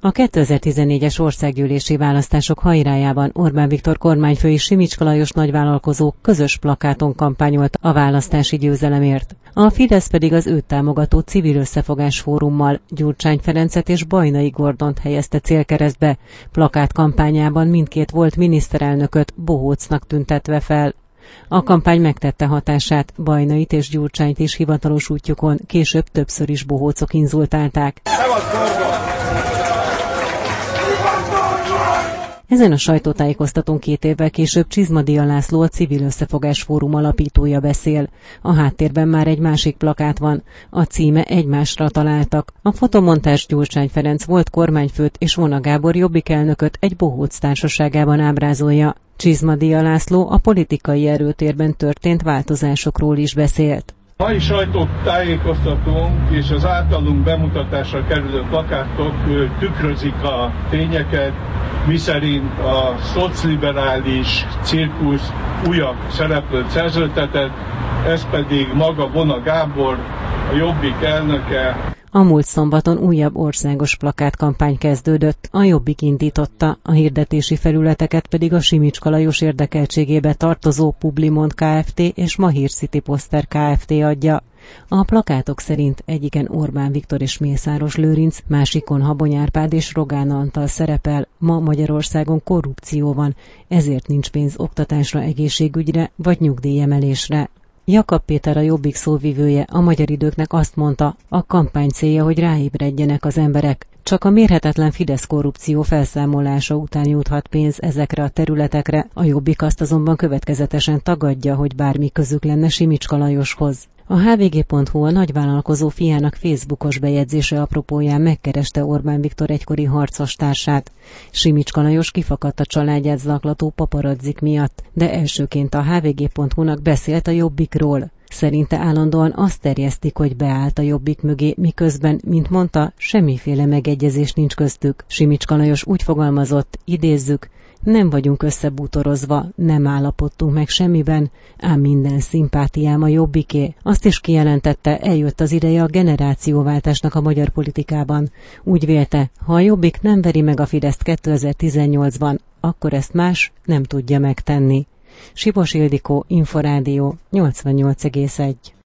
A 2014-es országgyűlési választások hajrájában Orbán Viktor kormányfő és Simicska Lajos nagyvállalkozók közös plakáton kampányolt a választási győzelemért. A Fidesz pedig az őt támogató Civil Összefogás Fórummal Gyurcsány Ferencet és Bajnai Gordont helyezte célkeresztbe, plakátkampányában mindkét volt miniszterelnököt bohócnak tüntetve fel. A kampány megtette hatását, Bajnait és Gyurcsányt is hivatalos útjukon később többször is bohócok inzultálták. Ezen a sajtótájékoztatón 2 évvel később Csizmadia László, a Civil Összefogás Fórum alapítója beszél. A háttérben már egy másik plakát van. A címe Egymásra találtak. A fotomontás Gyurcsány Ferenc volt kormányfőt és Vona Gábor Jobbik elnököt egy bohóc társaságában ábrázolja. Csizmadia László a politikai erőtérben történt változásokról is beszélt. Mai sajtótájékoztatónk és az általunk bemutatásra kerülő plakátok tükrözik a tényeket, miszerint a szocliberális cirkusz újabb szereplőt szerződtetett, ez pedig maga Vona Gábor, a Jobbik elnöke. A múlt szombaton újabb országos plakátkampány kezdődött, a Jobbik indította, a hirdetési felületeket pedig a Simicska Lajos érdekeltségébe tartozó Publimont Kft. És Mahír City Poster Kft. Adja. A plakátok szerint egyiken Orbán Viktor és Mészáros Lőrinc, másikon Habony Árpád és Rogán Antal szerepel. Ma Magyarországon korrupció van, ezért nincs pénz oktatásra, egészségügyre vagy nyugdíjemelésre. Jakab Péter, a Jobbik szóvivője, a Magyar Időknek azt mondta, a kampány célja, hogy ráébredjenek az emberek. Csak a mérhetetlen Fidesz korrupció felszámolása után juthat pénz ezekre a területekre, a Jobbik azt azonban következetesen tagadja, hogy bármi közük lenne Simicska Lajoshoz. A hvg.hu a nagyvállalkozó fiának Facebookos bejegyzése apropóján megkereste Orbán Viktor egykori harcostársát. Simicska Lajos kifakadt a családját zaklató paparazzik miatt, de elsőként a hvg.hu-nak beszélt a Jobbikról. Szerinte állandóan azt terjesztik, hogy beállt a Jobbik mögé, miközben, mint mondta, semmiféle megegyezés nincs köztük. Simicska Lajos úgy fogalmazott, idézzük, nem vagyunk összebútorozva, nem állapodtunk meg semmiben, ám minden szimpátiám a Jobbiké. Azt is kijelentette, eljött az ideje a generációváltásnak a magyar politikában. Úgy vélte, ha a Jobbik nem veri meg a Fideszt 2018-ban, akkor ezt más nem tudja megtenni. Sipos Ildikó, Inforádió, 88,1.